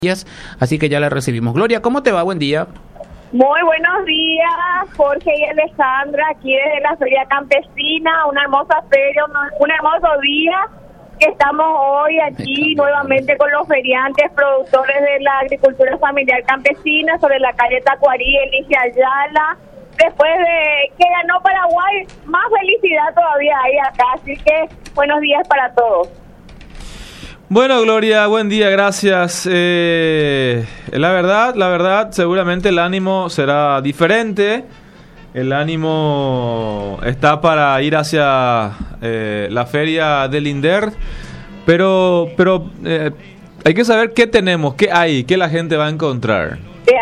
Así que ya la recibimos. Gloria, ¿cómo te va? Buen día. Muy buenos días, Jorge y Alessandra, aquí desde la Feria Campesina, una hermosa feria, un hermoso día que estamos hoy aquí nuevamente con los feriantes, productores de la agricultura familiar campesina sobre la calle Tacuarí, Elicia Ayala. Después de que ganó Paraguay, más felicidad todavía hay acá, así que buenos días para todos. Bueno, Gloria, buen día, gracias. La verdad, seguramente el ánimo será diferente. El ánimo está para ir hacia la feria del INDER, pero hay que saber qué tenemos, qué hay, qué la gente va a encontrar.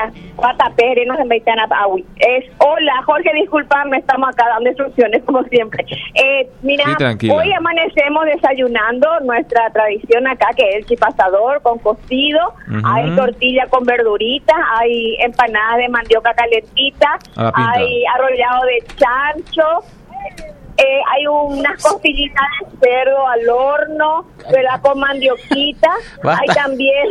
Hola, Jorge, disculpame, estamos acá dando instrucciones como siempre. Mira, sí, hoy amanecemos desayunando nuestra tradición acá, que es el chipasador con cocido. Hay tortilla con verduritas, hay empanadas de mandioca calentita, hay arrollado de chancho. Hay unas costillitas de cerdo al horno, ¿verdad? Con mandioquita. Hay también,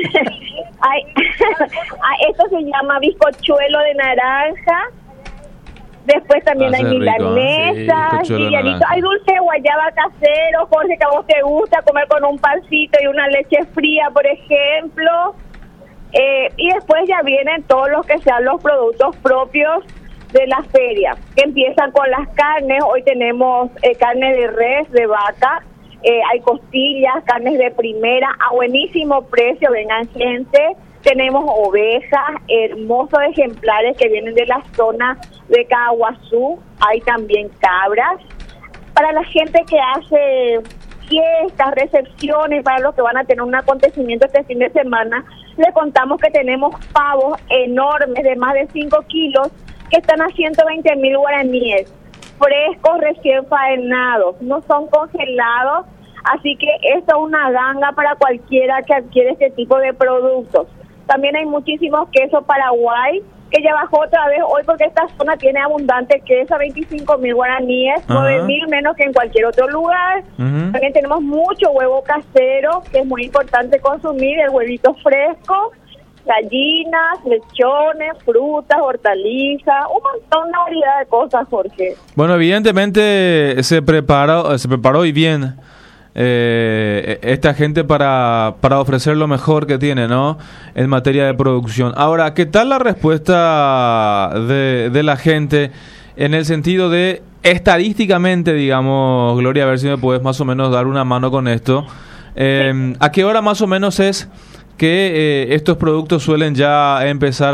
esto se llama bizcochuelo de naranja. Después también hay milanesas, sí, hay dulce de guayaba casero, Jorge, que a vos te gusta comer con un pancito y una leche fría, por ejemplo. Y después ya vienen todos los que sean los productos propios de la feria, que empiezan con las carnes. Hoy tenemos carne de res, de vaca, hay costillas, carnes de primera, a buenísimo precio, vengan gente. Tenemos ovejas, hermosos ejemplares que vienen de la zona de Caguazú, hay también cabras. Para la gente que hace fiestas, recepciones, para los que van a tener un acontecimiento este fin de semana, le contamos que tenemos pavos enormes de más de 5 kilos, que están a 120,000 guaraníes, frescos, recién faenados, no son congelados, así que esto es una ganga para cualquiera que adquiere este tipo de productos. También hay muchísimos quesos Paraguay, que ya bajó otra vez hoy porque esta zona tiene abundante queso a 25,000 guaraníes, 9,000 menos que en cualquier otro lugar. También tenemos mucho huevo casero, que es muy importante consumir, el huevito fresco, gallinas, lechones, frutas, hortalizas, un montón de variedad de cosas, Jorge. Bueno, evidentemente se preparó y bien esta gente para ofrecer lo mejor que tiene, ¿no? En materia de producción. Ahora, ¿qué tal la respuesta de la gente en el sentido de estadísticamente, digamos, Gloria, a ver si me puedes más o menos dar una mano con esto? ¿A qué hora más o menos es que estos productos suelen ya empezar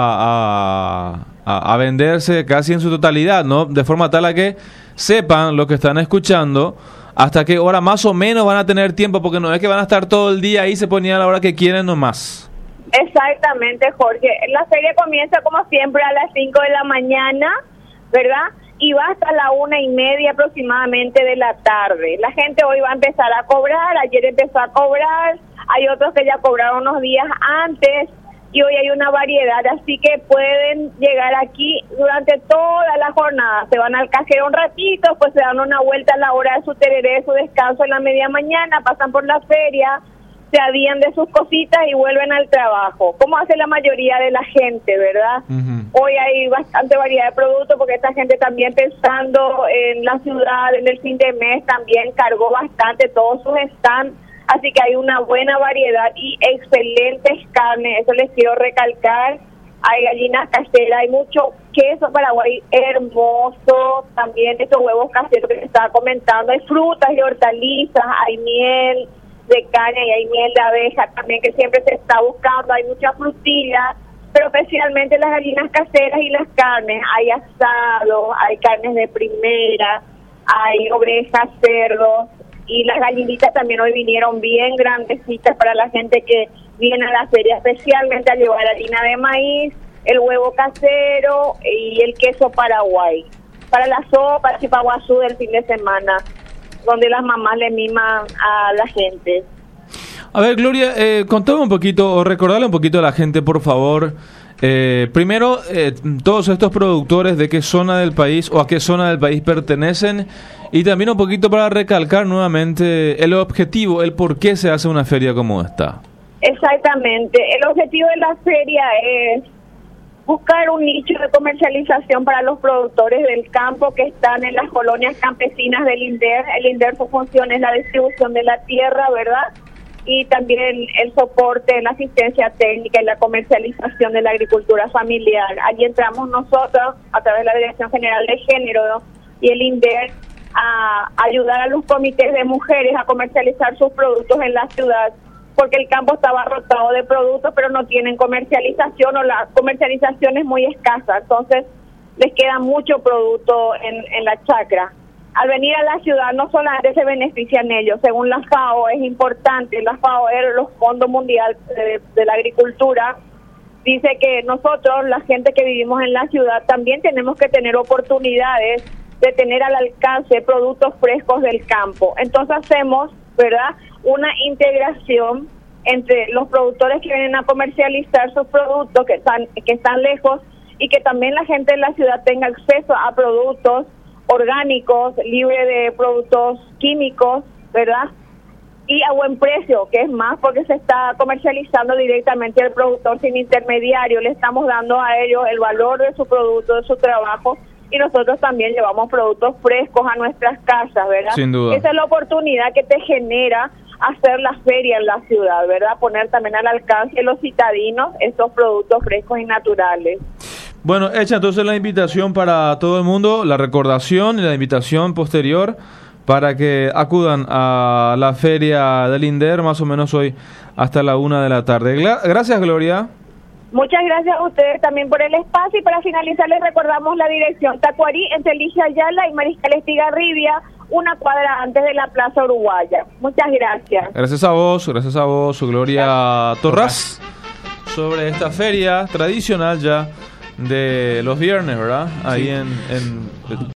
a venderse casi en su totalidad, ¿no? De forma tal a que sepan lo que están escuchando hasta qué hora más o menos van a tener tiempo, porque no es que van a estar todo el día ahí, se ponían a la hora que quieren nomás. Exactamente, Jorge. La feria comienza como siempre a las 5 de la mañana, ¿verdad? Y va hasta la 1:30 aproximadamente de la tarde. La gente hoy va a empezar a cobrar, ayer empezó a cobrar, hay otros que ya cobraron unos días antes y hoy hay una variedad, así que pueden llegar aquí durante toda la jornada. Se van al cajero un ratito, pues se dan una vuelta a la hora de su tereré, su descanso en la media mañana, pasan por la feria, se adían de sus cositas y vuelven al trabajo, como hace la mayoría de la gente, ¿verdad? Hoy hay bastante variedad de productos porque esta gente también pensando en la ciudad, en el fin de mes, también cargó bastante todos sus stands. Así que hay una buena variedad y excelentes carnes, eso les quiero recalcar. Hay gallinas caseras, hay mucho queso Paraguay hermoso, también estos huevos caseros que te estaba comentando. Hay frutas y hortalizas, hay miel de caña y hay miel de abeja también que siempre se está buscando. Hay muchas frutillas, pero especialmente las gallinas caseras y las carnes. Hay asado, hay carnes de primera, hay ovejas, cerdos. Y las gallinitas también hoy vinieron bien grandecitas para la gente que viene a la feria, especialmente a llevar harina de maíz, el huevo casero y el queso Paraguay. Para la sopa, chipaguazú del fin de semana, donde las mamás le miman a la gente. A ver, Gloria, contame un poquito, o recordarle un poquito a la gente, por favor. Primero, todos estos productores, ¿de qué zona del país o a qué zona del país pertenecen? Y también un poquito para recalcar nuevamente el objetivo, el por qué se hace una feria como esta. Exactamente. El objetivo de la feria es buscar un nicho de comercialización para los productores del campo que están en las colonias campesinas del INDER. El INDER, su función es la distribución de la tierra, ¿verdad? Y también el soporte, la asistencia técnica y la comercialización de la agricultura familiar. Allí entramos nosotros, a través de la Dirección General de Género y el INDER, a ayudar a los comités de mujeres a comercializar sus productos en la ciudad, porque el campo está abarrotado de productos, pero no tienen comercialización, o la comercialización es muy escasa, entonces les queda mucho producto en la chacra. Al venir a la ciudad no solamente se benefician ellos, según la FAO es importante, la FAO es los Fondos Mundial de la Agricultura, dice que nosotros, la gente que vivimos en la ciudad, también tenemos que tener oportunidades de tener al alcance productos frescos del campo. Entonces hacemos, ¿verdad?, una integración entre los productores que vienen a comercializar sus productos que están lejos, y que también la gente de la ciudad tenga acceso a productos orgánicos, libre de productos químicos, ¿verdad? Y a buen precio, que es más, porque se está comercializando directamente al productor sin intermediario. Le estamos dando a ellos el valor de su producto, de su trabajo, y nosotros también llevamos productos frescos a nuestras casas, ¿verdad? Sin duda. Esa es la oportunidad que te genera hacer la feria en la ciudad, ¿verdad? Poner también al alcance de los citadinos estos productos frescos y naturales. Bueno, hecha entonces la invitación para todo el mundo, la recordación y la invitación posterior para que acudan a la feria del INDER, más o menos hoy hasta la 1 de la tarde. Gracias, Gloria. Muchas gracias a ustedes también por el espacio, y para finalizar les recordamos la dirección: Tacuarí, entre Ligia Ayala y Mariscal Estigarribia, una cuadra antes de la Plaza Uruguaya. Muchas gracias. Gracias a vos, Gloria Torras, sobre esta feria tradicional ya de los viernes, ¿verdad? Ahí sí. en